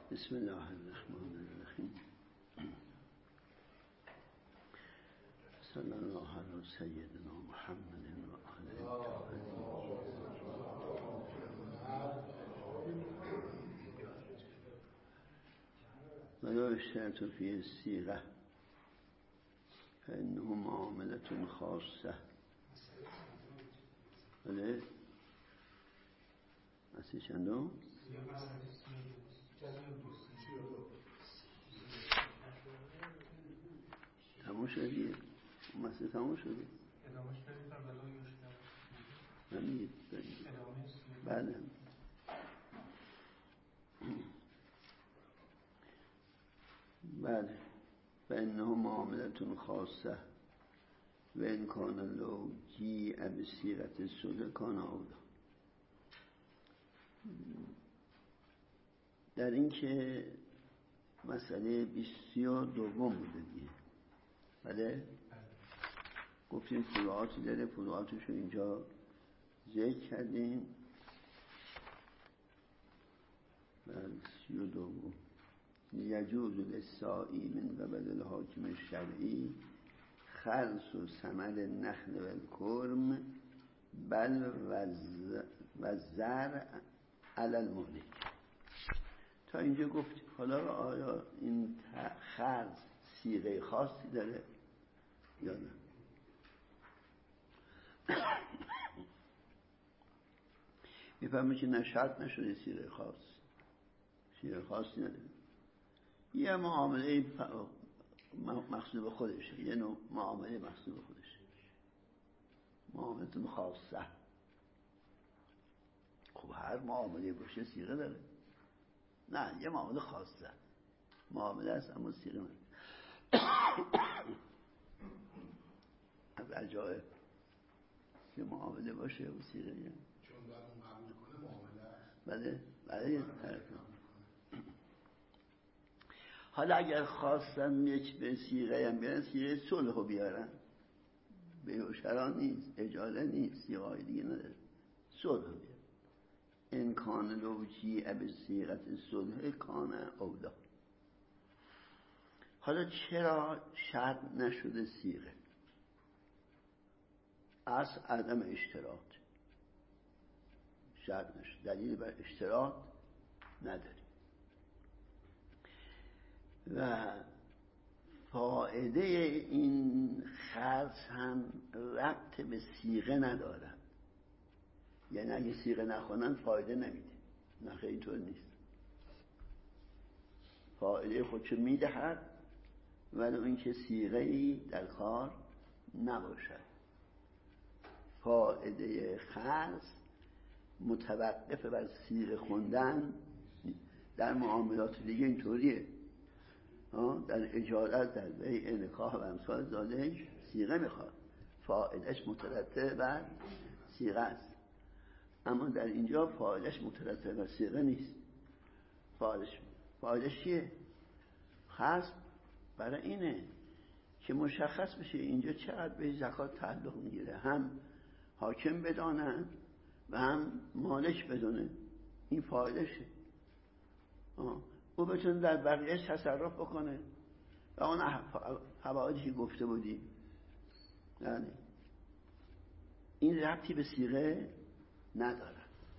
بسم الله الرحمن الرحیم. صلی الله علی سیدنا محمد و آله و لا اشترط فی الصیغه فانه معامله خاصه. بله اصلی چندم؟ تموم شدیه مسئله تموم شده ادامهش بریم تا بلا نمید بله بله فإنه معاملة خاصة وإن كان لو جيء بصيغة الصلح كان أولى. در این که مسئله 22 بوده دیگه. بله گفتیم فروعاتی داره، فروعاتشو اینجا ذکر کردیم. بله 32 یجوز للسائی من قبل الحاکم الشرعی خلص و ثمر نخل و الکرم بل و زرع علی المالک. تا اینجا گفتیم. حالا آیا این خلص صیغه خاصی داره یا نه؟ میفهمه که نه شرط نشده صیغه خاص، صیغه خاصی نداره. یه معامله مقصود به خودشه، یه نوع معامله مقصود به خودشه، معامله خاصه. خب هر معامله باشه صیغه داره؟ نه، یه معامله خاصه، معامله است اما صیغه نداره. از عجایب که معامله باشه و صیغه نداره، چون باید اون قبول کنه معامله است. بله بله. حالا اگر خواستن یک به صیغه هم بیارن، صیغه صلح بیارن، بیوشرا نیست، اجاله نیست، صیغه های دیگه نداره، صلح بیارن. انکان لوجی به صیغت صلح کان اولا. حالا چرا شرط نشده صیغه؟ از عدم اشتراط شرط نشده، دلیل بر اشتراط نداری. و فائده این خرص هم ربط به صیغه ندارد، یعنی اگه صیغه نخونن فایده نمیده. نه خیلی اینطور نیست، فایده خودشو میدهد ولی این که صیغه‌ای در کار نباشد. فایده خرص متوقف بر صیغه خوندن. در معاملات دیگه اینطوریه، در اجارت، در بیع، نکاح و امثال ذالک صیغه میخواد، فاعلش مترتب بر صیغه است. اما در اینجا فاعلش مترتب بر صیغه نیست. فاعلش چیه؟ خاص برای اینه که مشخص بشه اینجا چقدر به زکات تعلق میگیره، هم حاکم بدانن و هم مالک بدونه. این فاعلشه، او بتونه در بقیهش تصرف بکنه و اون حوادثی گفته بودیم. یعنی این ربطی به صیغه نداره.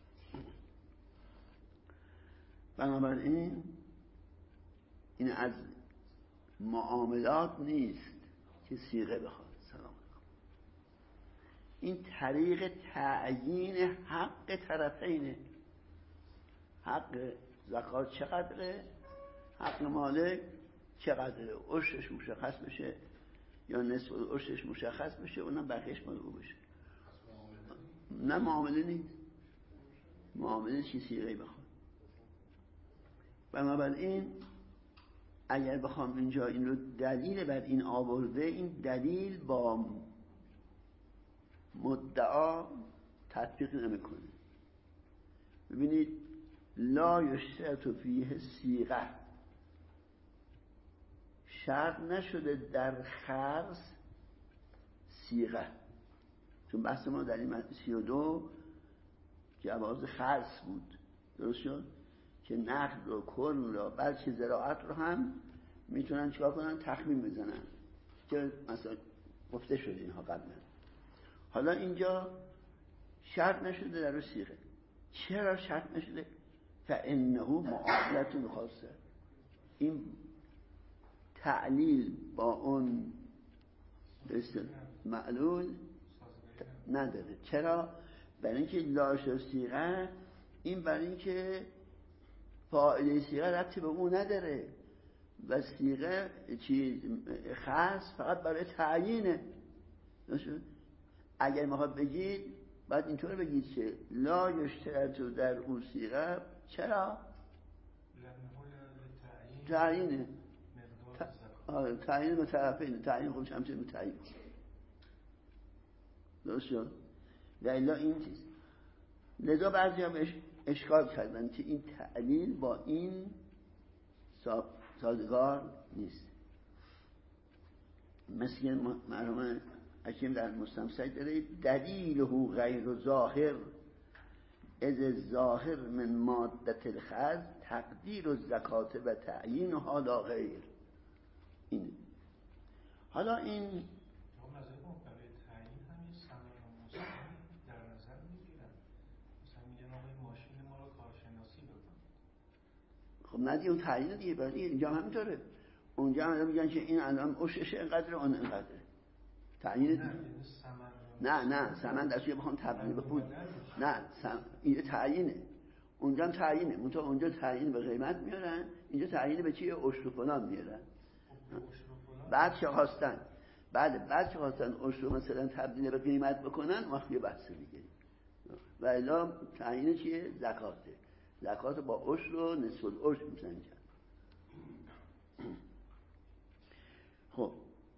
بنابراین این از معاملات نیست که صیغه بخواد. سلام علیکم. این طریق تعیین حق طرفینه. حق زکات چقدره، حق مالک چقدره، عشرش مشخص بشه یا نصف عشرش مشخص بشه، اونم بقیهش مال او بشه. نه معامله نیست، معامله چی صیغه بخواد. بنابراین اگر بخوام اینجا این رو دلیل بر این آورده، این دلیل با مدعا تطبیق نمیکنه. ببینید لا یشترط فیه صیغه، شرط نشده در خرص صیغه. چون بحث ما در این 32 جواز خرص بود، درست شد؟ که نخل رو، کل رو، بلکه زراعت رو هم میتونن چیکار کنن؟ تخمین بزنن که مثلا گفته شد اینها قبلا. حالا اینجا شرط نشده در رو صیغه. چرا شرط نشده؟ فانه معاملة خاصه. این تعلیل با اون معلول نداره. چرا؟ برای اینکه لاش و صیغه، این برای اینکه فاعله صیغه ربطی به اون نداره و صیغه خاص فقط برای تعیینه. اگر میخواد بگید باید اینطور بگید که لا یشترط در اون صیغه. چرا؟ تعیینه. تعیین به طرفین. تعیین خودش همچنین به تعیین. درست شد؟ و الا این چیز. لذا بعضی هم اشکال کردن که این تعلیل با این سازگار نیست. مثل مرحوم حکیم در مستمسک داره دلیله غیر ظاهر از ظاهر من مادت الخز تقدیر الزکات و تعیین حالا غیر. این حالا این نظر برای تعیین هم یه ثمره در نظر میگیرن. مثلا میگن آقای ماشین ما رو کارشناسی بکن. خب نه دیگه اون تعیین دیگه. برای اینجا همینطوره. اونجا هم میگن که این الان اوشش اینقدر اون اینقدره. تعیین دیگه. نه ثمن دستوی بخوام تبدیل به پول. نه این تعیینه. اونجا هم تعیینه. منتها اونجا تعیین به قیمت میارن، اینجا تعیین به چیه؟ عشر و فلان میارن. بعد چه خواستن عشر مثلا تبدیل به قیمت بکنن، وقتی یه بحث دیگه. و الا تعیین چیه؟ زکاته. زکات با عشر و نصف العشر میسنجن. خب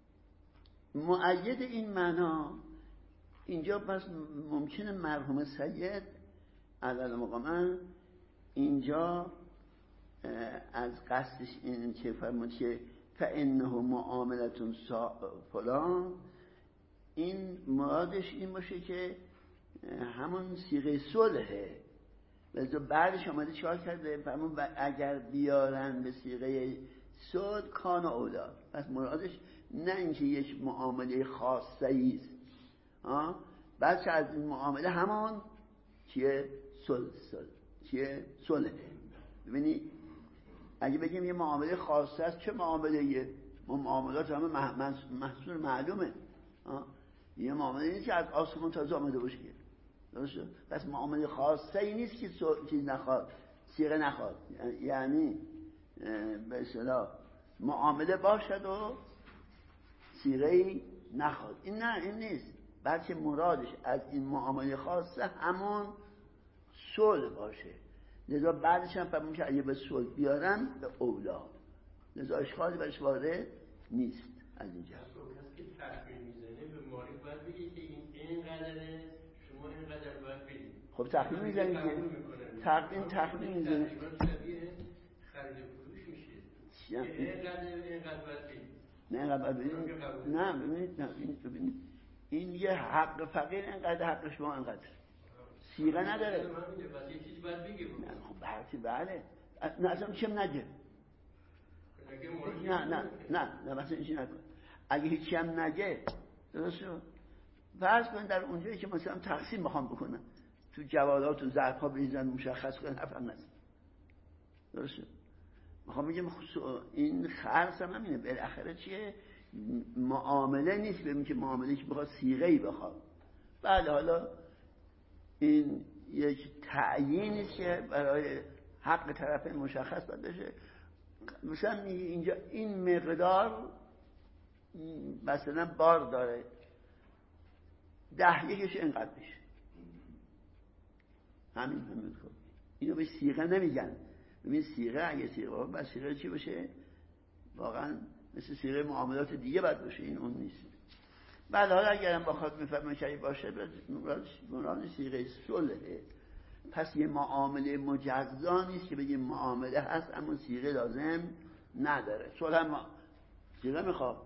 مؤید این معنا اینجا بس ممکنه مرحوم سید علیه مقامه اینجا از قصدش این که فرمود که فانه معاملة فلان، این مرادش این باشه که همون صیغه صلحه. لذا بعدش آمده چهار کرده فرمود اگر بیارن به صیغه صلح کان اولا. پس مرادش نه اینکه یک معامله خاصه ایست، بلکه از این معامله همون چیه؟ صلحه. ببینی اگه بگیم یه معامله خاصه است، چه معامله یه؟ معاملات همه محصول معلومه. یه معامله نیست که از آسمون تازه آمده باشه. درسته؟ پس معامله خاصه ای نیست که چیز نخواد، صیغه نخواد. یعنی به اصطلاح معامله باشد و صیغه نخواد. این نیست. بلکه مرادش از این معامله خاصه همون صلح باشه. لذا بعدش هم فرمون که اگه به صلح بیارن به اولا. لذا اشکالی برش وارد نیست. از اینجا کسی که تخمین میزنه به مالک باید بگی که این قدره، شما این قدر باید بدید. خب تخمین میزنید که تخمین میزنه شبیه خرید فروش میشه. این قدر باید بدید. نه اینقدر ببینید. نه ببینید این یه حق فقیر اینقدر، حق شما اینقدر. صیغه نداره. بس یه چیزی باید بگه. خب بله. نه اصلا چیم نگه. نه مثلا اینجی نکن. اگه هیچی هم نگه، درست شد؟ فرض کن در اونجایی که مثلا تقسیم بخوام بکنم، تو جوالات و ظرف‌ها بریزن مشخص کنن، حرفم نزن. درست شد؟ میخوام بگم این خرص هم همینه. بالاخره چیه؟ معامله نیست. ببین که معامله که بخواد صیغه‌ای بخواد. بله حالا این یک تعیینی که برای حق طرفین مشخص باید بشه. مثلا اینجا این مقدار مثلا بار داره 10 یکش اینقدر میشه. همین خب اینو به صیغه نمیگن. ببین صیغه اگه صیغه باشه، صیغه چی باشه؟ واقعا مثل صیغه معاملات دیگه باید باشه. این اون نیست. بعد حالا اگرم بخواد میفهمه که باشه مراد صیغه صلحه. پس یه معامله مجزا نیست که بگیم معامله هست اما صیغه لازم نداره. صلح هم صیغه میخواد.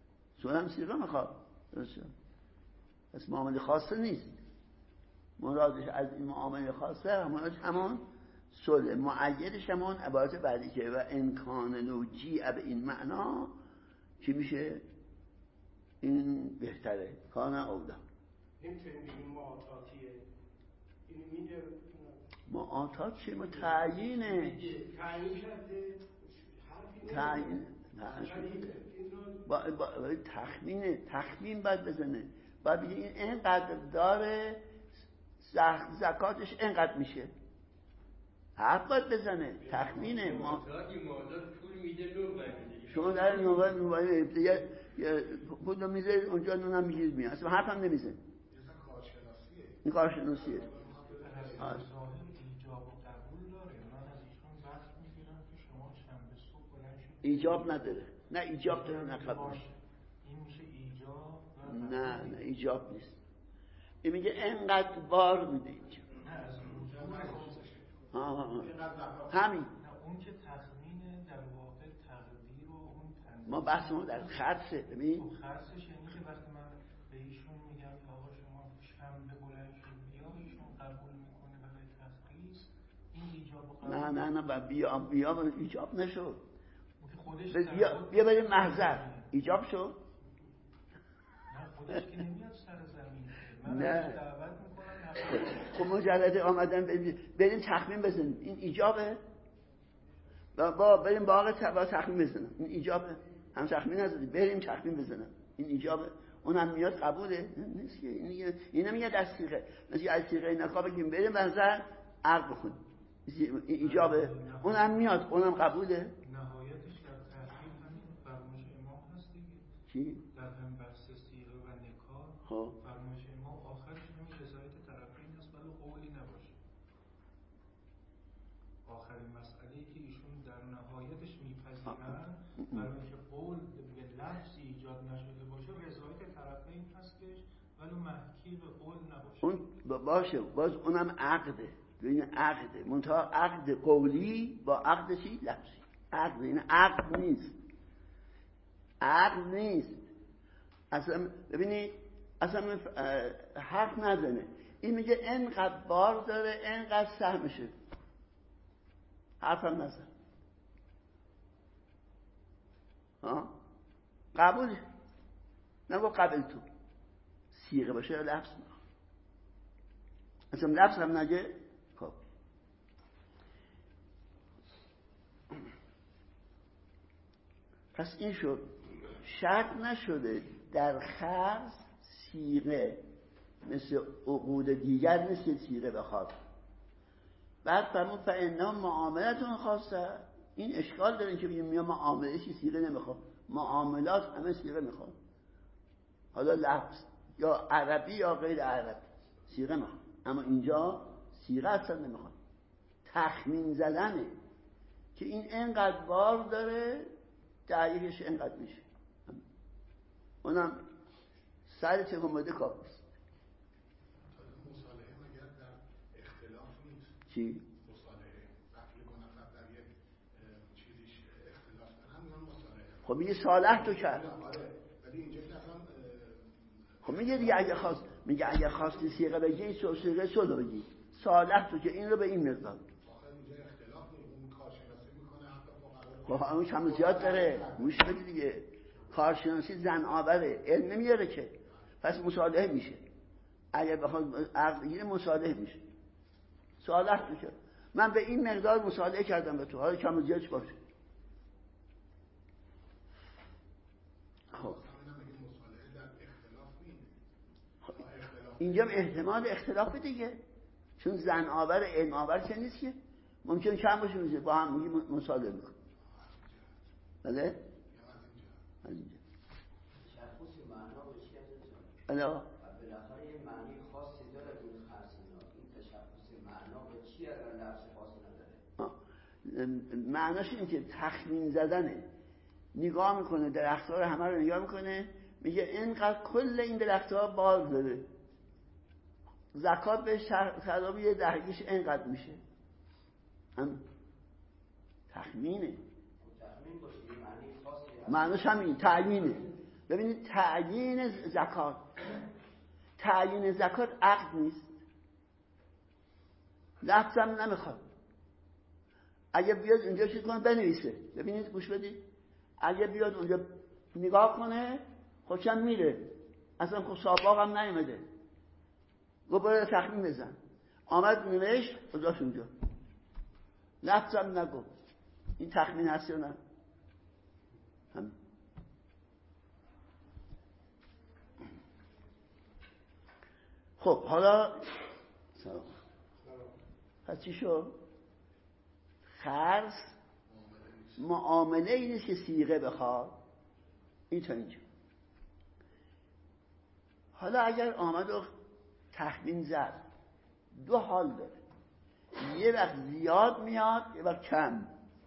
درسته؟ پس معامله خاصه نیست. مرادش از این معامله خاصه مرادش همون صلح. معیدش هم اون عبارت بعدی که و امکان لوجیع به این معنا چی میشه؟ این بهتره کان اولا. نمیتونیم بگیم معاطاتیه. این میده معاطات چیه؟ ما تعیینه. تعیین کرده تعیین تخمین باید بزنه. باید بگه این اینقدر داره زکاتش اینقدر میشه. حرف باید بزنه. تخمینه. معاطات پول میده نور بگیده. شما در نوبای پول رو میزه اونجا نونم میگید میاد. اصلا حرف هم نمیزه. این کارشناسیه. ایجاب نداره. نه ایجاب داره نه قبول. این میشه ایجاب. نه ایجاب نیست. این میگه انقدر بار میده اینجا. نه از همین. نه اون که تخمینه در واقع تقدیر و اون تنظیم. ما بحث ما در خرسه. ببین خرسش یعنی که وقتی من به ایشون میگم آقا شما شنبه بلند شد بیا، ایشون قبول میکنه برای تخصیص، این ایجاب و قبول. نه بیا ایجاب نشد. خودش بیا بریم محضر. ایجاب شد؟ نه خودش که نمیاد سر زمین. من نه دعوت میکنم. خب مجرد آمدن بریم تخمین بزنیم این ایجابه؟ بریم باغ تخمین بزنم این ایجابه؟ هم تخمین نزدیم بریم تخمین بزنم این ایجابه؟ اون هم میاد قبوله؟ نیست که این نمیاد از سیغه. مثل از سیغه نکا بگیم بریم محضر عقل بخونیم ایجابه؟ اون هم میاد اون هم قبوله؟ نهایتش در تحقیق همین فرمایش امام هست دیگه. چی؟ در هم بحث سیغه و نکاح فرمایش امام آخرش همین رضایت طرفین است ولی قولی نباشه. آخرین مسئله‌ای که ایشون در نهایتش میپذیرن برای اینکه قول به لفظی ایجاد نشده باشه رضایت طرفین هستش ولی محکی به قول نباشه. اون باشه باز اونم عقده. ببین عقده منتها عقد قولی با عقد چی؟ لفظی. عقد این عقد نیست. اصلا ببینید اصلا حرف نزنه. این میگه اینقدر بار داره اینقدر سهمشه. حرف هم نزن. قبول نگو قبل تو سیغه باشه لفظ اصلا لفظ هم نگه. خب پس این شد. شرط نشده در خرص سیغه مثل عقود دیگر مثل سیغه بخواد. بعد فرمود فإنه معاملتون خاصه. این اشکال داره که بگیم یا معامله‌ای سیغه نمیخواد. معاملات همه سیغه میخواد. حالا لفظ یا عربی یا غیر عربی سیغه میخواد. اما اینجا سیغه اصلا نمیخواد. تخمین زدنه که این اینقدر بار داره دقیقش اینقدر میشه. اونم سر چه اومده کافیست. مصالحه مگر در اختلاف نیست؟ چی؟ مصالحه وقتی دو نفر در یک چیزیش اختلاف دارن میگن مصالحه. خب میگه صالح تو کرد. ولی اینجا که اصلا خب میگه دیگه اگه خواستی سیغه بگی این سیغه صلح بگی صالح تو که این رو به این مقدار. آخه اینجا اختلاف نیست. اون کارشناسی میکنه حتی خب همون کم زیاد داره. گوش بدی دیگه. کارشناسی زن آوره علم نمیاره که. پس مصالحه میشه. اگه بخواد عقد بگیره مصالحه میشه. صالح تو کرد. من به این مقدار مصالحه کردم به تو. حالا کم زیادش باشه. خب اینجا احتمال اختلاف دیگه. چون زن آور علم آور که نیست که ممکن کم باشه میشه با هم میگی مصالحه میکن. بله؟ از اینجا تشخص معنا به چی هست؟ الا بالاخره یه معنی خاصی داره این خاصینا. این تشخص معنا به چی اگر لفظ خاصی نداره؟ معناش این که تخمین زدنه. نگاه میکنه درخت‌ها رو همه رو نگاه میکنه میگه اینقدر کل این درخت‌ها بار داره زکات به خرابی یه دهگیش اینقدر میشه. هم تخمینه. تخمین باشه یه معنی خاصی هست. معناش همین تعیینه. ببینید تعیین زکات عقد نیست. لفظ هم نمیخواد. اگه بیاد اونجا چیز کنه بنویسه، ببینید گوش بدید، اگه بیاد اونجا نگاه کنه خوشم میره، اصلا خب ساباق هم نیومده، گفت برای تخمین بزن، آمد نوشت گذاشت اونجا، لفظم نگفت این تخمین هست یا نه. خب حالا پس چی شد؟ خرص معامله ای نیست که صیغه بخواد، این تا اینجا. حالا اگر آمد و تخمین زد، دو حال داره، یه وقت زیاد میاد یه وقت کم،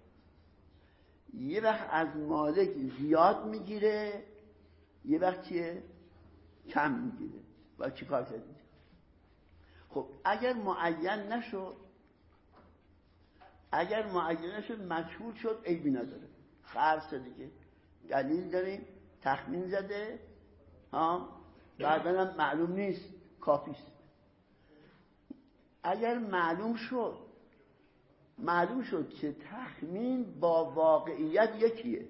یه وقت از مالک زیاد میگیره یه وقت چیه؟ کم میگیره. و چی کار کردید؟ خب اگر معین نشد، مجهول شد، عیبی نداره، خرص دیگه دلیل داریم، تخمین زده بعداً هم معلوم نیست، کافیست. اگر معلوم شد که تخمین با واقعیت یکیه،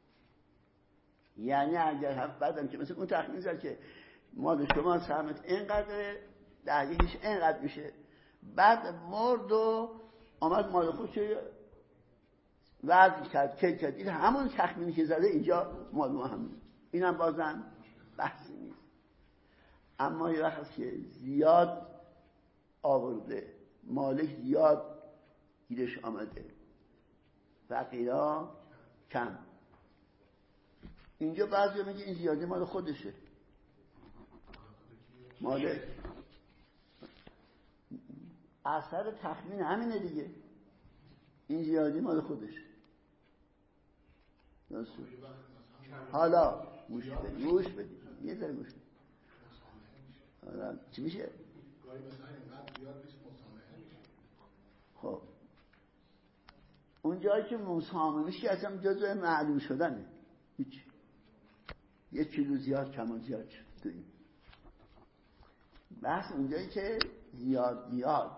یعنی اگر هم بعدم که مثل اون تخمین زد که مال شما سهمت اینقدره، دهیش اینقدر میشه، بعد مرد و آمد مال خودش وزن کرد، کل کرد، این همون تخمینی که زده اینجا معلوم هم، اینم بازم بحثی نیست. اما یه وقت که زیاد آورده، مالک زیاد گیرش آمده، فقیرا کم، اینجا بعضی میگه این زیادی مال خودشه، مالک اثر تخمین همینه دیگه، این زیادی مال خودشه. حالا گوش بدید یه ذره گوش بدید. حالا چی میشه؟ خب اون جایی که مسامحه میشه اصلا جزء معلوم شدنه، هیچ یه کیلو زیاد کم و زیاد شد. بحث اونجایی که زیاد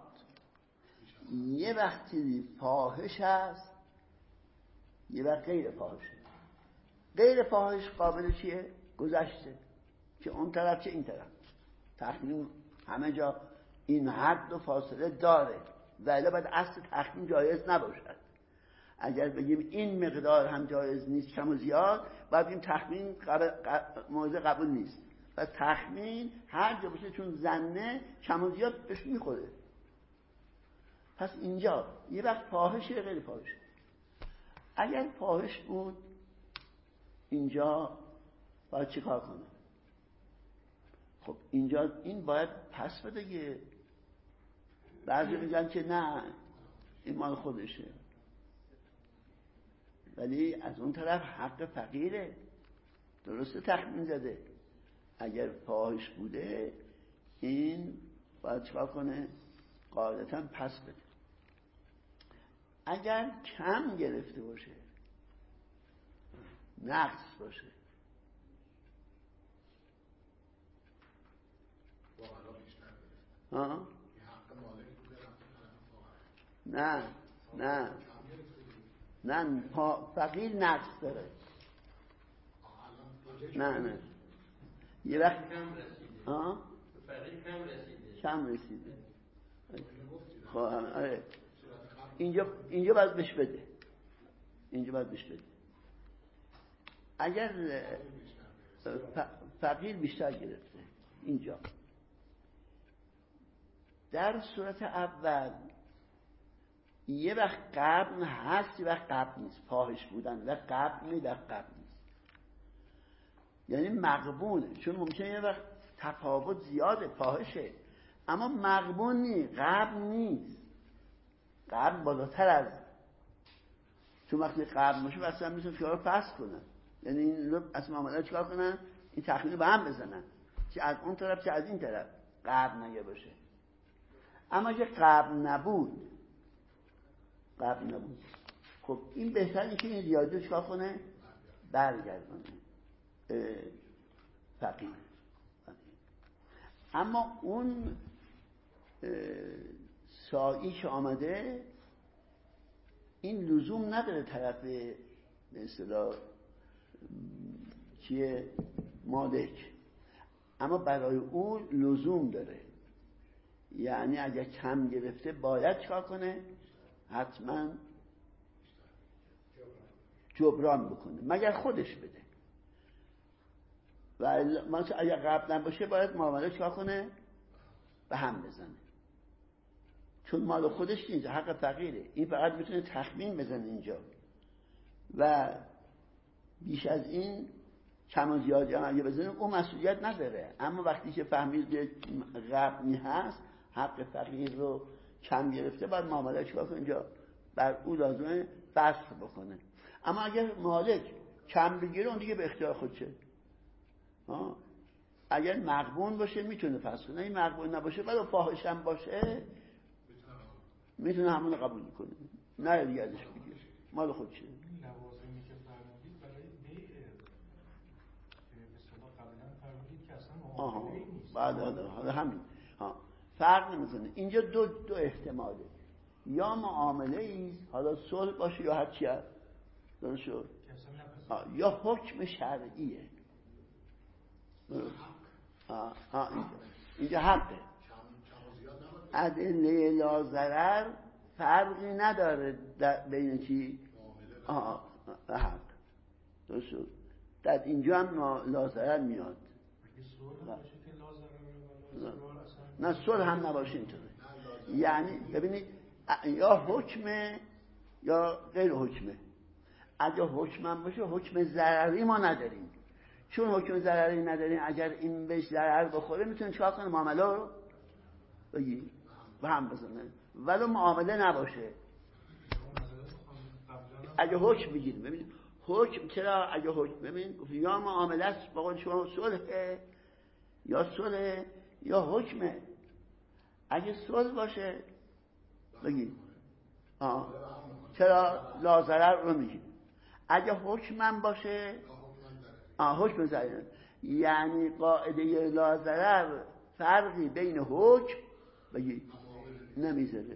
یه وقتی فاحش هست یه وقت غیر فاحشه. غیر فاحش قابل چیه؟ گذشته، که اون طرف چه این طرف، تخمین همه جا این حد و فاصله داره، ولی باید اصل تخمین جایز نباشد. اگر بگیم این مقدار هم جایز نیست، کم و زیاد، باید بگیم تخمین موضع قبول نیست. و تخمین هر جا باشه چون زنه کم و زیاد بهش میخوره. پس اینجا یه وقت فاحشه یا غیر فاحشه. اگر فاحش بود اینجا باید چی کار کنه؟ خب اینجا این باید پس بده. بعضی میگن که نه این مال خودشه، ولی از اون طرف حق فقیره، درسته تخمین زده، اگر فاحش بوده این باید چیکار کنه؟ قاعدتا پس بده. اگر کم گرفته باشه، نقص باشه، نه فقیر نقص داره. نه یه وقت کم رسیده. خب آره اینجا باید بهش بده. اگر فقیر بیشتر گرفته، اینجا در صورت اول یه وقت قبل هست، یه وقت قبل نیست، فاحش بودن و قبل نیست، قبل نیست، یعنی مقبوله، چون ممکنه یه وقت تفاوت زیاده، فاحشه اما مقبول نیست، قبل نیست، قبل بالاتر از، چون وقتی قبل باشه اصلا میتونن خیال رو پس کنن، یعنی این از معامله چیکار کنن؟ این تخمین رو به هم بزنن، چه از اون طرف چه از این طرف، قبل نگه باشه. اما اگه قبل نبود، خب این بهتره که این زیادی رو چیکار کنه؟ برگردونه فقیر. اما اون سایی که آمده این لزوم نداره طرف به اصطلاح چیه مالک، اما برای او لزوم داره. یعنی اگر کم گرفته باید چکار کنه؟ حتما جبران بکنه، مگر خودش بده. و اگر قبل نباشه باید معامله چکار کنه؟ به هم بزنه، چون مال خودش نیست، حق فقیره. این فقط میتونه تخمین بزنه اینجا و بیش از این کم و زیادی هم اگه بزنه اون مسئولیت نداره. اما وقتی که فهمید غبنی هست، حق فقیر رو کم گرفته، باید معامله چکار کنه؟ اینجا بر او لازمه بسط بکنه. اما اگر مالک کم بگیره اون دیگه به اختیار خودشه. اگر مغبون باشه میتونه پس کنه، این مغبون نباشه ولی فاحش هم باشه میتونه همون قبول کنه، نه دیگه ازش بگیره، مال خودشه. لوازمی که فرمودید برای بیع به اصطلاح قبلا فرمودید که اصلا معامله نیست. حالا همین فرق نمیکنه. اینجا دو احتماله، یا معامله ایست، حالا صلح باشه یا هر چی هست، درست شد، یا حکم شرعیه. اینجا حقه. ادله لا ضرر فرقی نداره بین چی؟ حق. درست شد. در اینجا هم لا ضرر میاد. نه صلح هم نباشه اینطوره. یعنی ببینید یا حکمه یا غیر حکمه. اگه حکم هم باشه حکم ضرری ما نداریم، چون حکم ضرری نداریم اگر این بهش ضرر بخوره میتونه چیکار کنه؟ معامله رو بگی به هم بزنه، ولو معامله نباشه. اگه حکم بگیریم، ببینید حکم چرا اگه حکم ببینید یا معامله است با شما صلح یا صلح یا حکمه. اگه صلح باشه بگید چرا لا ضرر رو میگیم. اگه حکمم باشه حکم ضرر، یعنی قاعده لا ضرر فرقی بین حکم بگید نمیذاره.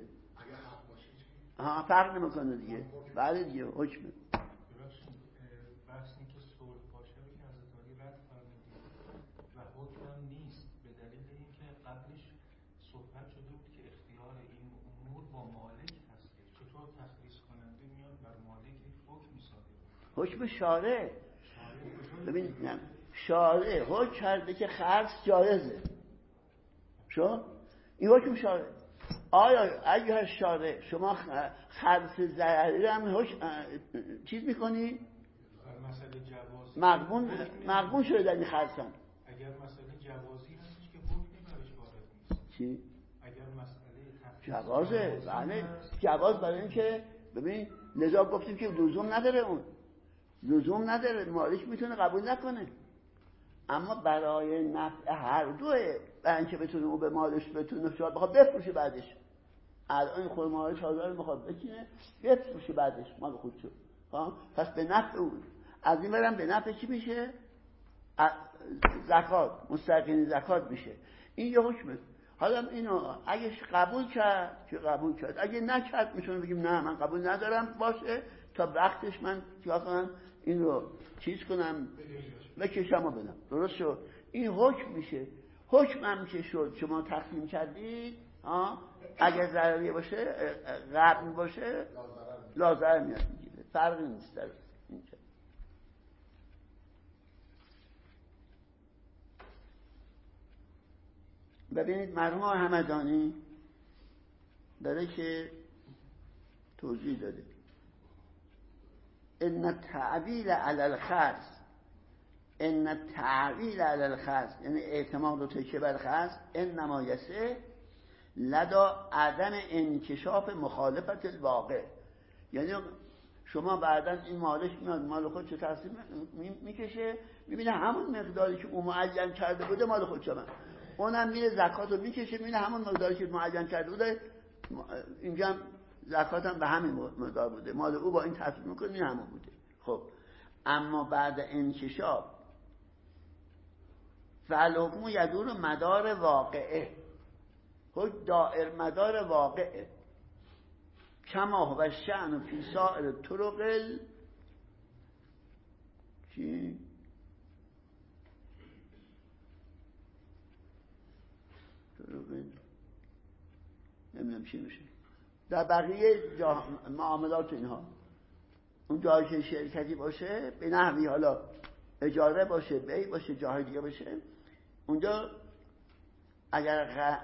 فرق نمیکنه دیگه. بله دیگه حکمه. بحث این که صلح باشه رو که حضرت علی رد فرمودید و حکم نیست، به دلیل اینکه قبلش صحبت شده بود که اختیار این امور با مالک هست. چطور تخلیص کننده میاد بر مالک حکم صادر؟ حکم شارع. ببین شارع حکم کرده که خرج جایزه. شو این حکم شارع. آیا اگه شارع شما خرج ضرری هم چیز میکنی؟ مسئله جواز مغبون شده در این خرجن. اگر مسئله جوازی هستش که حکمی برش وارد نیست. چی؟ اگر مسئله جوازه، بله جواز. برای اینکه ببین لذا گفتیم که لزوم نداره، اون لزوم نداره، مالک میتونه قبول نکنه، اما برای نفع هر دوه، برای اینکه بتونه او به مالش بتونه شاید بخواد بفروشه بعدش. الان خود مالش حاضر میخواد بکنه بفروشه بعدش مال خود شد. پس به نفع اون. از این برم به نفع چی میشه؟ زکات، مستحقین زکات میشه. این یه حکمه. حالا اینو اگه قبول کرد که قبول کرد، اگه نکرد میتونه بگیم نه من قبول ندارم، باشه تا وقتش من چیکار کنم این رو چیز کنم بکشم و بدم. درست شد. این حکم میشه. حکم هم که شد شما تقسیم کردید، اگر ضرری باشه غبن باشه لا ضرر میاد میگیره، فرقی نیست در اینجا. ببینید مرحوم همدانی داره که توضیح داده ان التعویل علی الخاص، ان التعویل علی الخاص یعنی اعتماد و تکیه بر خاص، انما یسه لدا عدم انکشاف مخالفت الواقع. یعنی شما بعداً این مالش میاد مال خود چه تقسیم میکشه، میبینه همون مقداری که اون معین کرده بوده مال خود شما، اونم میره زکات رو میکشه، میبینه همون مقداری که معین کرده بوده اینجا هم زکات هم به همین مقدار بوده، مال او با این تصمیم میکنه این همون بوده. خب اما بعد انکشاف فالحکم یدور مدار واقعه، خود دائر مدار واقعه. کما هو الشأن فی سائر طرق چی؟ نمیدونم چی میشه در بقیه معاملات اینها. اون جایی که شرکتی باشه به نحوی حالا اجاره باشه، بیع باشه، جاهای دیگه باشه، اونجا اگر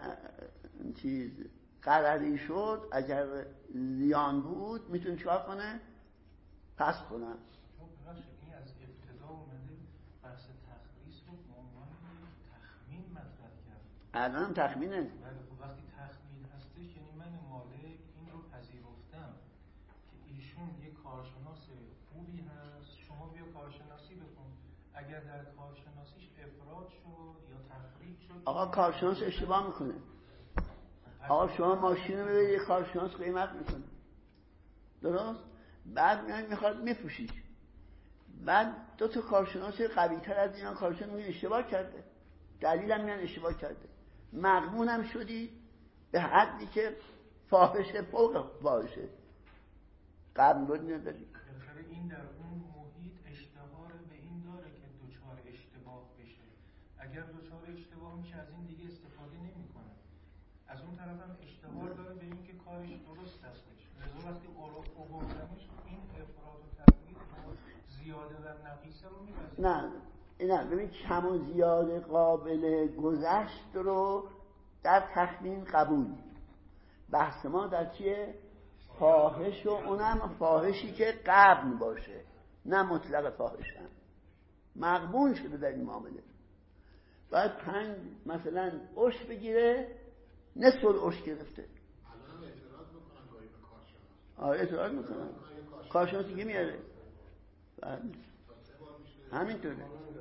قراری شد، اگر زیان بود میتونه چیکار کنه؟ پس کنه. این از ابتدا اومده بحث تخریص رو به عنوان تخمین مطرح کرد. الان هم تخمینه. ولی خب وقتی تخمین هستش یعنی من مالک این رو پذیرفتم که ایشون یه کارشناس خوبی هست، شما بیا کارشناسی بکن. اگر در کارشناسیش افراد شد یا تفریط شد، آقا کارشناس اشتباه میکنه. آقا شما ماشین رو ببینید یه کارشناس قیمت میکنه، درست؟ بعد میخواد میفروشید، بعد دو تا کارشناس قوی تر از اینا کارشناس میگن اشتباه کرده، دلیل هم میگن اشتباه کرده، مغبون هم شدی به حدی که فاحشه فوق فاحشه قبل بود نداری. بالاخره این در اون محیط اشتهار به این داره که دوچار اشتباه بشه. اگر دوچار اشتباه میشه از این دیگه استفاده نمیکنه. از اون طرف هم اشتهار داره به این که کارش درست هستش. لذا وقتی اووردنش این افراد و تفریط زیاده و نقیصه رو میپذیره. نه ببین کم و زیاده قابل گذشت رو در تخمین قبول. بحث ما در چیه؟ فاحش، و اونم فاحشی که قبل باشه، نه مطلق فاحش هم مقبول شده در این معامله. باید 5 مثلا عشر بگیره، نصف عشر گرفته. الان اعتراض میکنن گاهی به کارشناس. اعتراض میکنن. کارشناس دیگه میاره. همینطوره.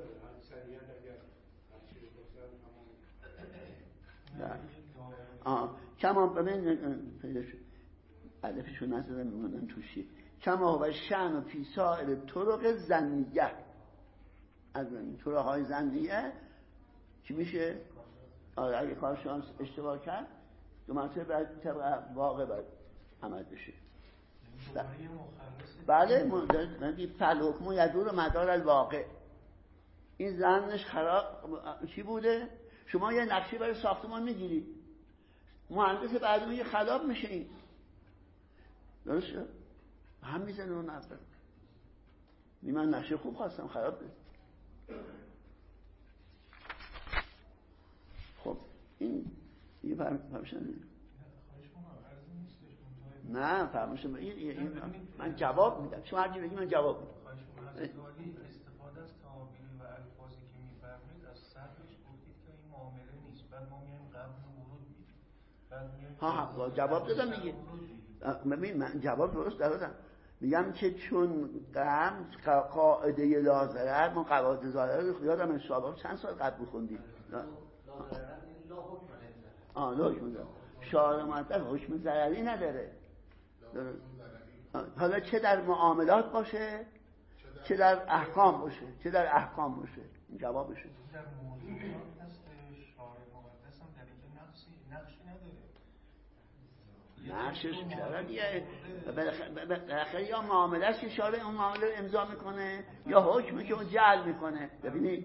کما ببین علفشو نزدن میمونن توشی. کما و شأن فی سائر طرق ظنیه، از این طرق های ظنیه چی میشه؟ اگه کارشناس اشتباه کرد دو مرتبه باید طبق واقع باید عمل بشه. بله من فالحکم یدور مدار الواقع. این ظنش خراب چی بوده؟ شما یه نقشه برای ساختمان میگیری، مهندس بعد میگه خراب میشه، این درست شد هم میزنه اون اول من نقشه خوب خواستم خراب بشه. خب این یه فرمشن نه فرمشن من جواب میدم، شما هرچی بگی من جواب میدم. استفاده از تعابیر و الفاظی که میفرمایید از صرفش گفتید که این معامله نیست، بعد ما میایم قبل ورود میدیم، ها جواب دادم دیگه. ببین من جواب درست دادم، میگم که چون قاعده لازرر ما قواعد ضرر رو یادم از سابق چند سال قبل خوندیم. لا حکم داره. شارع مطلق حکم ضرری نداره. حالا چه در معاملات باشه چه در احکام باشه، چه در احکام باشه، این جوابشه. در موضوعات هست شارع مقدس هم در اینجا نقشی نداره. نقشش چرا دیگه؟ بالاخره یا معامله است که شارع اون معامله رو امضا میکنه یا حکمی که اون جعل میکنه. ببینید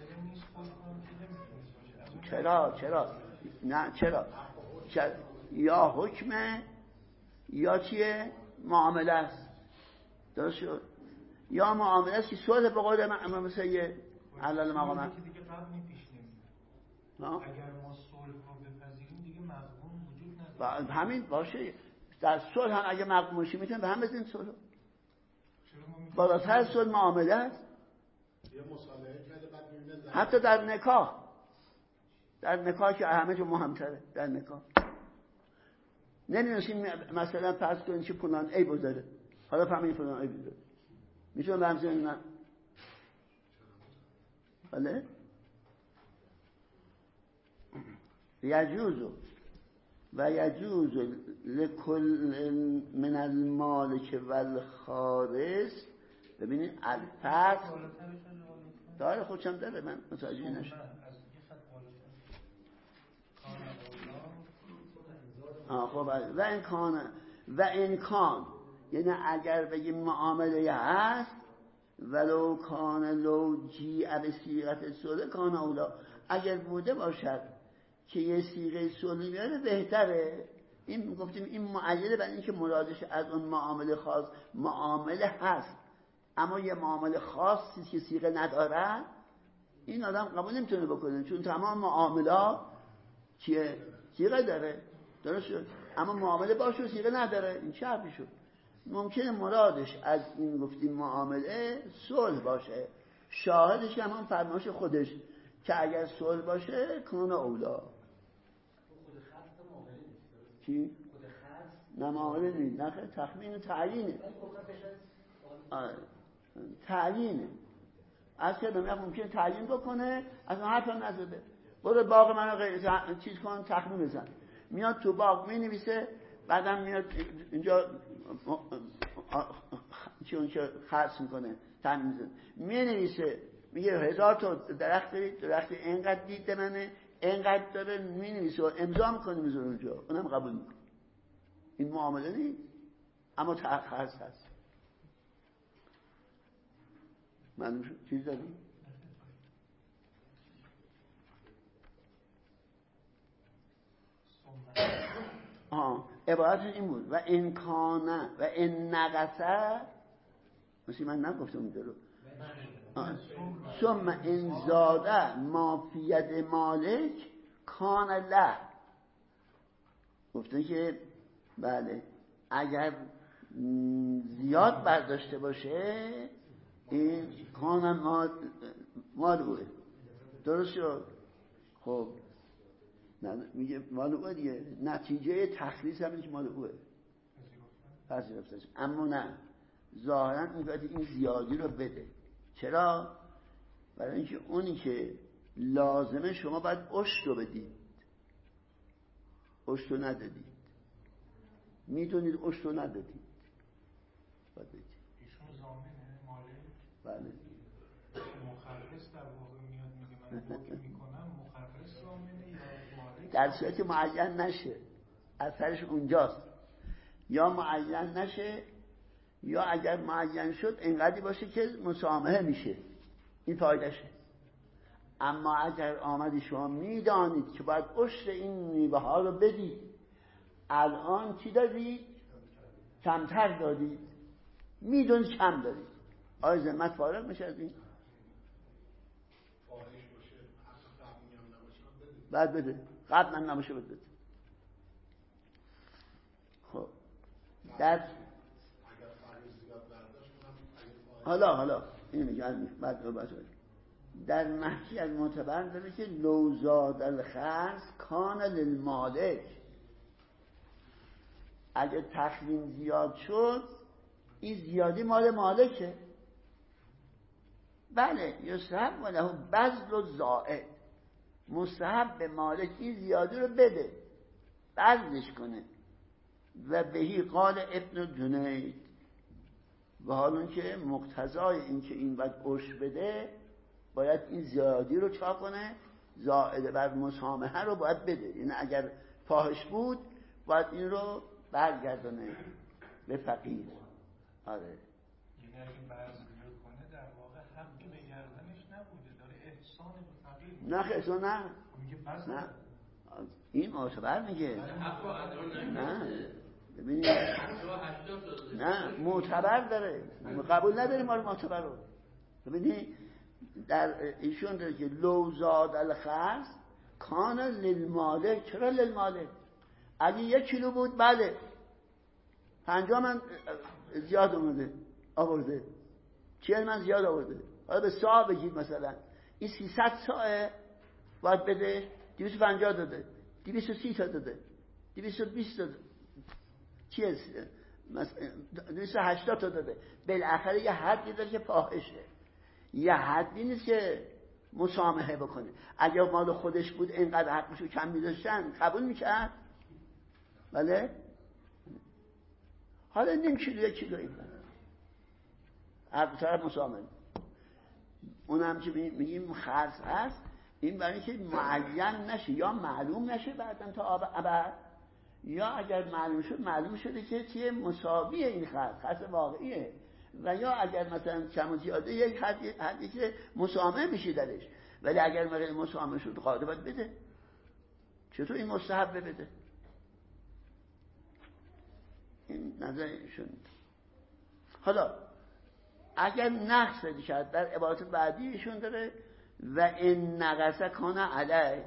چرا نه چرا یا حکمه یا چیه؟ معامله است. درست شد؟ یا معامله است که صلح به قول امام سید علل مقامه که دیگه قبل پیش نمیاد. اگر ما صلح رو بپذیریم دیگه مضمون وجود نداره. همین باشه، در صلح هم اگه مقبول شی میتونن به هم بزنین صلح. بالاتر صلح معامله است. یه مصالحه کرده بعد میبینه حتی در نکاح که همه جو مهمتره. در نکاح نمیدونستیم مثلا فرض کنید که فلان عیب داره، حالا فهمید فلان عیب داره، میتونم به هم زنیم؟ نه. بله یجوز لکل من المالک والخارج. ببینید الفرق داره، خودشم داره، من متوجه نشدم. خب و این کانه و امکان، یعنی اگر بگیم معامله هست ولو کان لو جیع به صیغت صلح کان اولا، اگر بوده باشد که یه صیغه صلح بیاره بهتره. این گفتیم این معیده برای اینکه مرادش از اون معامله خاص معامله هست، اما یه معامله خاصی که صیغه نداره این آدم قبول نمیتونه بکنه، چون تمام معاملات چیه؟ صیغه داره. درست شد؟ اما معامله باشه صیغه نداره، این چه حرفی شد؟ ممکنه مرادش از این گفتیم معامله صلح باشه، شاهدش هم فرمایش خودش که اگر صلح باشه کان اولا. خود خاص معامله نیست. چی؟ خود خاص نه معامله نیست، نه تخمین و تعیینه. تعیینه. از که دنیا ممکنه تعیین بکنه، از اون حرف هم نزده. برو باغ منو چیز کن، تخمین بزن. میاد تو باغ می نویسه، بعدم میاد اینجا چی اون که خرص میکنه تخمین میزنه، می نویسه میگه 1000 تا درخت دارید، درخت اینقدر دید منه، اینقدر داره، می نویسه و امضا میکنه میذاره اونجا، اونم قبول میکنه. این معامله نیست، اما خرص هست. معلوم شد؟ چیز داریم؟ عبارت این بود و امکانه و این نقصه، مثل من نگفتم اونجا رو، ثم این زاده مافیت مالک کان له، گفته که بله اگر زیاد برداشته باشه این کان مال اوه. درست شد؟ خب میگه مال اوه دیگه، نتیجه تخلیص همینه که مال اوه پذیرفتش. اما نه، ظاهرا میگه این زیادی رو بده. چرا؟ برای اینکه اونی که لازمه شما باید عشر رو بدید، عشر رو ندادید، میدونید عشر رو ندادید، باید بدید. ایشون ضامنه مالک؟ بله. مخرص در واقع میاد میگه من حکم میکنم، مخرص ضامنه یا مالک؟ در صورتی معین نشه، اثرش اونجاست، یا معین نشه یا اگر معین شد اینقدری باشه که مسامحه میشه، این فایدهشه. اما اگر آمدی شما میدانید که باید عشر این میوه ها رو بدید، الان چی دادید؟ کمتر دادید، میدونید کم دادید، آیا ذمت فارغ میشه از این؟ بعد بده، قبلا نباشه بده. خب در حالا این میگه بعد در محکی از معتبر داره که لوزاد الخرص کان للمالک، اگه تخمین زیاد شد این زیادی مال مالکه. بله یستحب و له بذل و زائد، مستحب به مالک این زیادی رو بده، بذلش کنه. و بهی قال ابن جنید، و حالا که مقتضای این که این باید عشر بده باید این زیادی رو چا کنه، زائد بر مسامحه رو باید بده. یعنی اگر فاحش بود باید این رو برگردونه به فقیر. آره یعنی اگه برزیل کنه در واقع حقی به گردنش نبوده، داره احسان به فقیر. نه احسان نه میگه بس نه، این معتبر میگه نه، ببینید نه معتبر داره، قبول نداریم ما رو معتبر رو. ببینید در ایشون داره که لوزاد الخرص کان للمالک. چرا للمالک؟ اگه 1 کیلو بود بله 50 من زیاد آورده 40 من زیاد آورده، حالا به ساعه بگید مثلا این 300 ساعه باید بده، 250 داده، 230 تا داده، 220 داده، چیه 280 تا داده، بالاخره یه حدی داره که فاحشه، یه حدی نیست که مسامحه بکنه. اگه مال خودش بود اینقدر حقشو کم می‌داشتن قبول می‌کرد؟ بله. حالا نیم کیلو 1 کیلو این هر طرف مسامحه. اونم که میگیم خرص هست، این برای که معین نشه یا معلوم نشه بعداً تا ابد، یا اگر معلوم شد معلوم شده که چیه مساوی این خط واقعیه، و یا اگر مثلا کم و زیاده یک حدی که مسامه میشه درش، ولی اگر غیر مسامه شد قاعده باید بده. چطور این مستحب بده؟ این نظرشون. حالا اگر نقص پیدا کرد در عبارت بعدی ایشون داره و این نقصه کان علیه،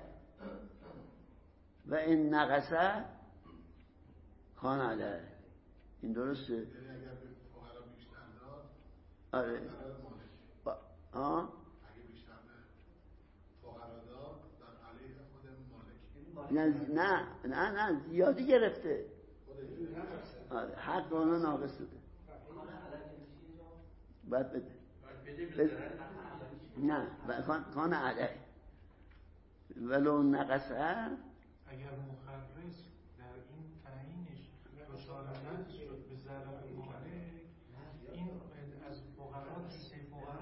و این نقصه کان علیه. این درسته؟ یعنی اگر به فقرا بیشتر داد آره اگه بیشتر فقرا داد در علیه خود مالک. نه زیادی گرفته، آره حق اونو ناقص داده باید بده. نه کان علیه ولو نقصه. اگر مخرص در این تعیینش دچار نقص شد به ضرر مالک، این از فقرا سه فقرا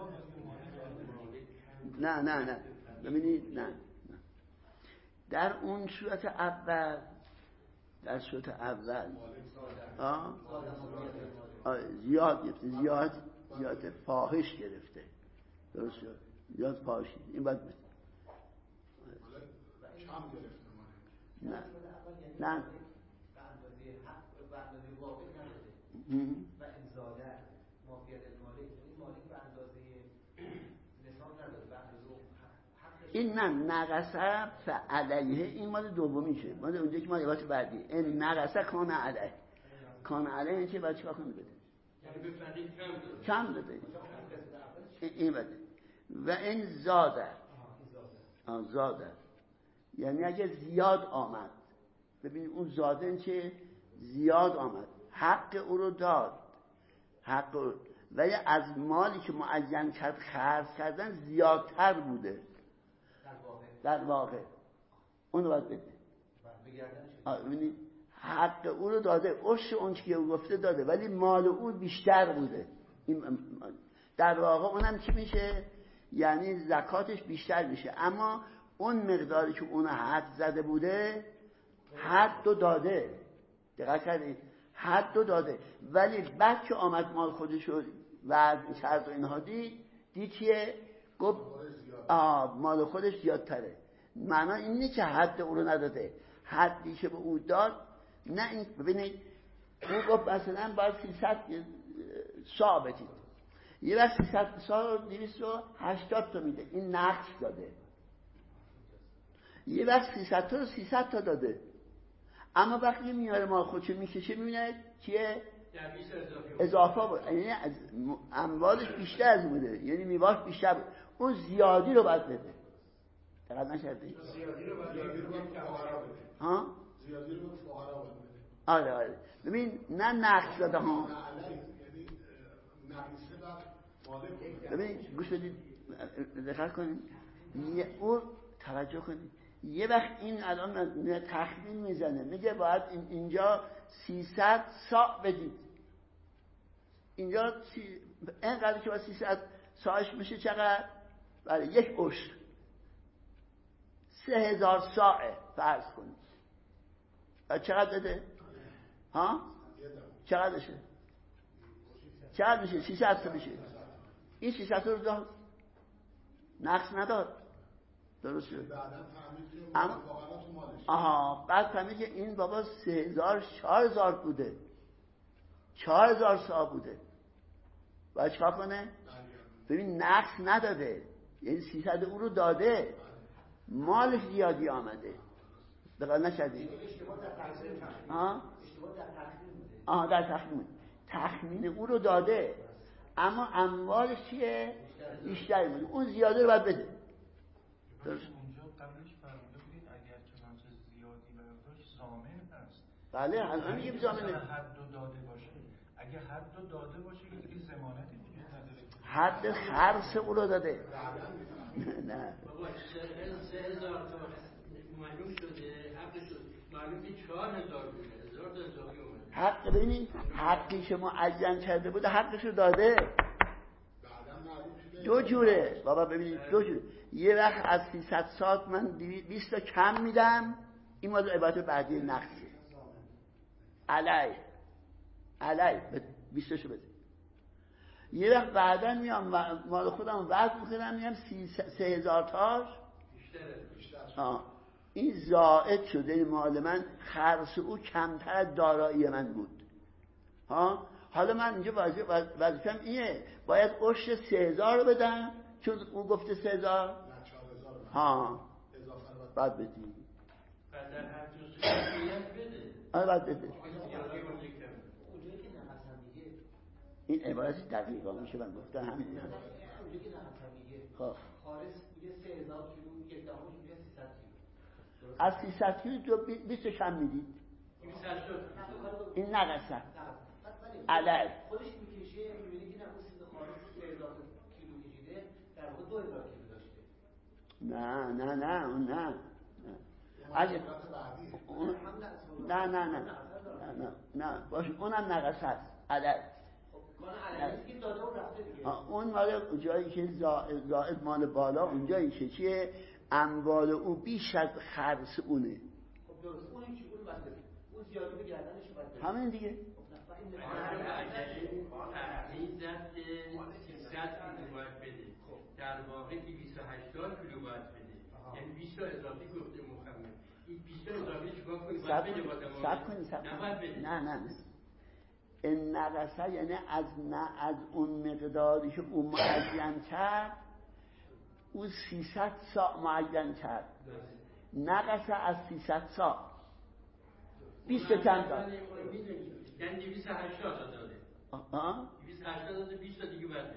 به مالک. نه ببینید، نه در اون صورت اول، در صورت اول زیاد گرفته، زیاد فاحش گرفته، درست شد، زیاد فاحشی، این باید بده. کم گرفته نه به اندازه حق و به اندازه واقع نداده و انزاله مافیت المالک، این مالک به اندازه نصاب نداده، به اندازه حقش. این نه نقصه فعلیه، این مال دومیشه، مال اونجا که مال عبارت بعدی. این نقصه کان علیه، کان علیه این که باید چیکار کنه بده؟ یعنی به فقیر کم داده. این بده. و این زاده یعنی اگه زیاد آمد، ببینید اون زاده این که زیاد آمد، حق او رو داد، ولی از مالی که معین کرد خرج کردن زیادتر بوده در واقع اون رو باید بده. ببینید حق او رو داده، عشر اون که او گفته داده، ولی مال او بیشتر بوده. در واقع اونم چی میشه؟ یعنی زکاتش بیشتر میشه، اما اون مقداری که اون حد زده بوده حد رو داده. دقت کردید؟ حد رو داده، ولی بعد که آمد مال خودش رو وزن کرد و اینها دید چیه؟ گفت مال خودش زیادتره. معنا این نیست که حد او رو نداده، حدی که به او داد نه. این ببینید او گفت مثلا باید 300 صاع بدید، یه وقت 300 صاع رو 280 تا میده، این نقص داده. یه وقت 300 تا رو 300 تا داده، اما وقتی میاره مال خودشو میکشه میبینه چیه؟ اضافه بود، یعنی از اموالش بیشتر از بوده، یعنی میواش بیشتر بود، اون زیادی رو باید بده. دقیق نشده؟ زیادی رو باید فقرا بده. ها؟ زیادی رو باید فقرا بده. آره ببین نه نقص داده ها، یعنی نقصه بعد مالک. ببین گوش بدید، دقت کنید، او توجه کنید. یه وقت این الان تخمین میزنه، میگه باید اینجا 300 صاع بدید، اینجا اینقدر که با 300 صاعش میشه چقدر؟ بله یک عشر، 3000 صاعه فرض کنید. چقدر بده؟ ها؟ چقدر بشه؟ چقدر میشه؟ 300 تا میشه. این 300 تا رو داد، نقص نداد، درست شد. اما بعد فهمید که این بابا 3000 4000 بوده، 4000 صاع بوده، باید چکار کنه؟ ببین نقص نداده، یعنی 300 او رو داده، مالش زیادی آمده. دقیق نشدید؟ اشتباه در تخمین در تخمین او رو داده، اما اموالش چیه؟ بیشتری بوده، اون زیاده رو باید بده. اونجا قبلش فرموده بودین اگر چنانچه زیادی برداشت ضامن هست. بله الان میگه ضامنه. حد رو داده باشه، اگه حد رو داده باشه که دیگه ضمانتی دیگه نداره. حد خرص او رو داده. نه بابا 3000 تا معلوم شده، حق شد معلوم که 4000 بوده، 1000 تا اضافی اومده. حق ببینید حقی که معین کرده بوده حقش رو داده. دو جوره بابا، ببینید دو جوره. یه وقت از 300 ساعت من 200 تا کم میدم، این مورد عبارت بعدی نقصه. علی 20 بده. یه وقت بعدا میام مال خودم وزن میکنم میام 3000 تاش بیشتر. این زائد شده مال من، خرس او کمتر از دارایی من بود. حالا من اینجا وظیفه‌م اینه باید عشر 3000 رو بدم چون اون گفته 3000 بعد بدی. بعد در هر جزء بده. بعد بده. اونجایی که نقصم میگه این عبارتی دقیقا میشه من گفتم همین. اونجایی که نقصم میگه خالص میگه 3000 کیلو، یک دهمش میگه 300 کیلو. از 300 کیلو تو 20 کم میدید. این نقصه. علی خودش میکشه میبینی که نقص خالص 3000 کیلو کشیده، در واقع 2000 کیلو داشته. نه اگه نه باشه اونم نقص هست عدد. اون مال جایی که زائد مال بالا، اون جایی که چیه اموال او بیش از خرس اونه. خب درست اون چی اون بس اون زیادی به گردنش بس همین دیگه. این زد که 300 کیلو باید بده، در واقع 280 کیلو باید بده، یعنی 20 اضافی گفته مخمم. این 20 اضافی چیکار کنی؟ باید بده باید بده. نه این نقصه یعنی از اون مقداری که اون معین کرد، اون 300 ساع معین کرد، نقصه از 300 ساع 20 کم داد، یعنی 280 داده. 280 داده، 20 دیگه باید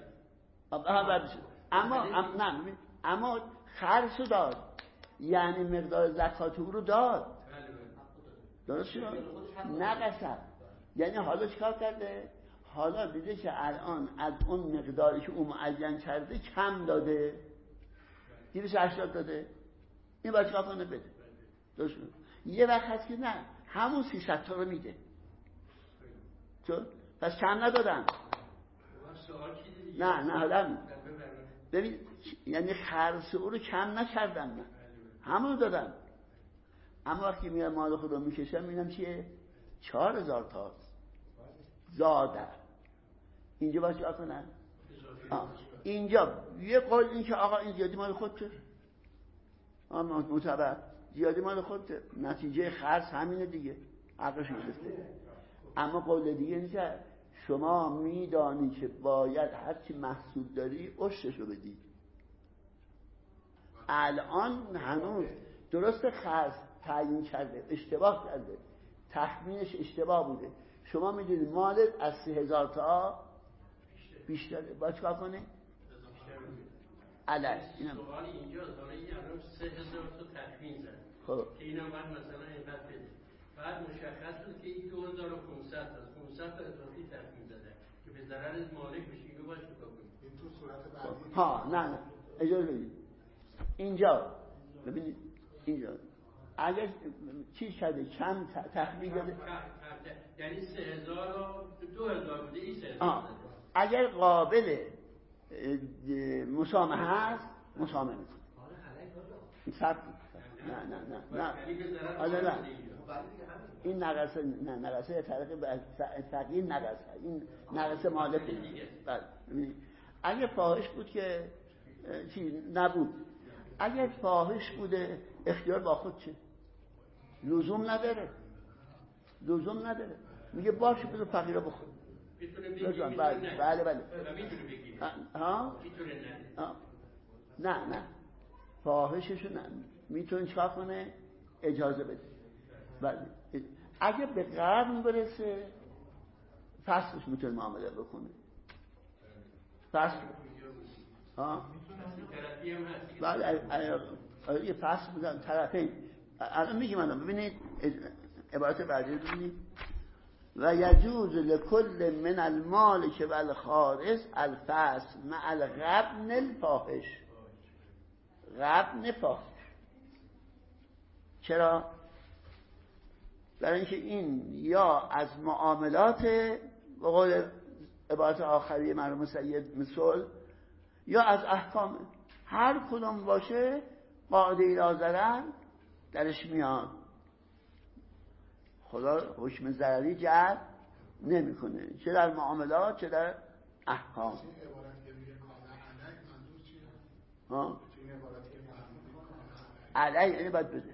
بده. اما خرسو داد، یعنی مقدار زکات او رو داد. درست شد؟ نقصه یعنی حالا چیکار کرده؟ حالا دیده که الان از اون مقداری که او معین کرده کم داده، 280 داده، این باید چیکار کنه؟ بده. درست شد؟ یه وقت هست که نه همون 300 تا رو میده، چون پس کم ندادن. نه حالا ببین یعنی خرس او رو کم نکردم، من همون دادم. اما وقتی میاد مال خود رو میکشم میبینم چیه 4000 تاست زاده. اینجا باید چیکار کنن؟ اینجا یه قول این که آقا این زیادی مال خودته، معتبر زیادی مال خودته، نتیجه خرس همینه دیگه، عقلش گرفته. اما قول دیگه این که شما میدانی که باید هرچی محصول داری عشرشو بدی. الان هنوز درست خرس تعیین کرده، اشتباه کرده، تخمینش اشتباه بوده. شما میدونید مالت از 3000 تا بیشتره، باید چکار کنه؟ علیه اینم سوال اینجا داره این الان 3000 تا تخمین زد که اینم باید مثلا اینقدر بده، بعد مشخص بود که این 2500 هست، 500 تا اضافی تخمین زده که به ضرر مالک بشه. اینو باید چکار کنیم؟ این تو صورت بعدی نه اجازه بدید. اینجا ببینید، اینجا اگر چی شده کم تخمین داده، یعنی 3000 و 2000 بوده، این 3000 اگر قابل مسامحه هست مسامحه میکنه. نه این نقصه، نه نقصه تغییر نقصه، این نقصه مالکه. اگه فاحش بود که چی نبود، اگر فاحش بوده اختیار با خود چه؟ لزوم نداره میگه باشه بذار فقیرا بخور. بله نه فاحششو نه میتونه چکار کنه؟ اجازه بده. بله اگه به قرن برسه فسخش میتونه معامله بکنه. فسخ بله یه فسخ بودن طرفین. الان میگیم الان ببینید عبارت بعدی ببینید و یجوز لکل من المالک و الخارج الفسخ مع الغبن الفاحش. غبن فاحش چرا؟ برای اینکه این یا از معاملات به قول عبارت آخری مرحوم سید مثل یا از احکام، هر کدوم باشه قاعده لا ضرر درش میاد. خدا حکم ضرری جعل نمیکنه، چه در معاملات چه در احکام. علیه یعنی باید بده،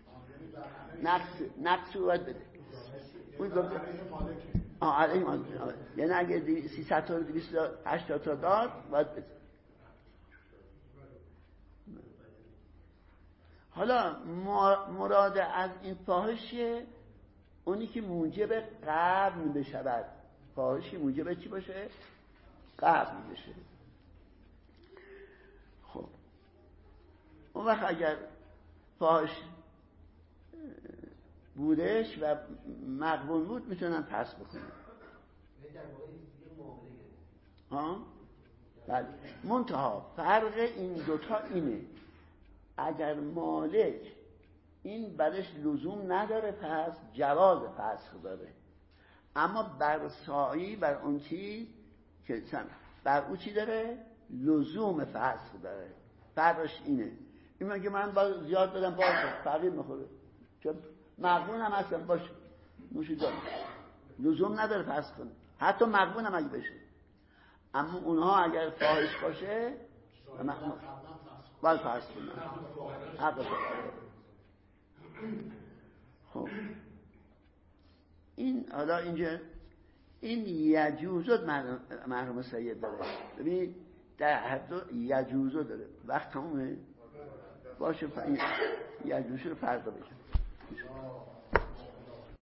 نقص رو باید بده. اون گفته علیه باید بده، یعنی اگه 300 تا 280 تا داد باید بده. حالا مراد از این فاحشه اونی که موجب قبل بشود. فاحشی موجب چی باشه؟ قبل بشه. خب اون وقت اگر فاحش بودش و مقبول بود میتونن پس بکنن. بله. منتها فرق این دوتا اینه، اگر مالک این برش لزوم نداره پس جواز فسخ داره، اما بر سایی بر اون چیز که بر اون چی داره لزوم فسخ داره. فرقش اینه. این میگه من با زیاد دادم باشه فقیر میخوره چون مغبون هم هستم باشه نوشی داره لزوم نداره فسخ کنه، حتی مغبون هم اگه بشه. اما اونها اگر فاحش باشه باید فسخ کنه حق. خب این حالا اینجا این یجوزت مرحوم سید داره. ببینید در حد یجوزت داره. وقت تمومه باشه یجوزت رو فردا بشه.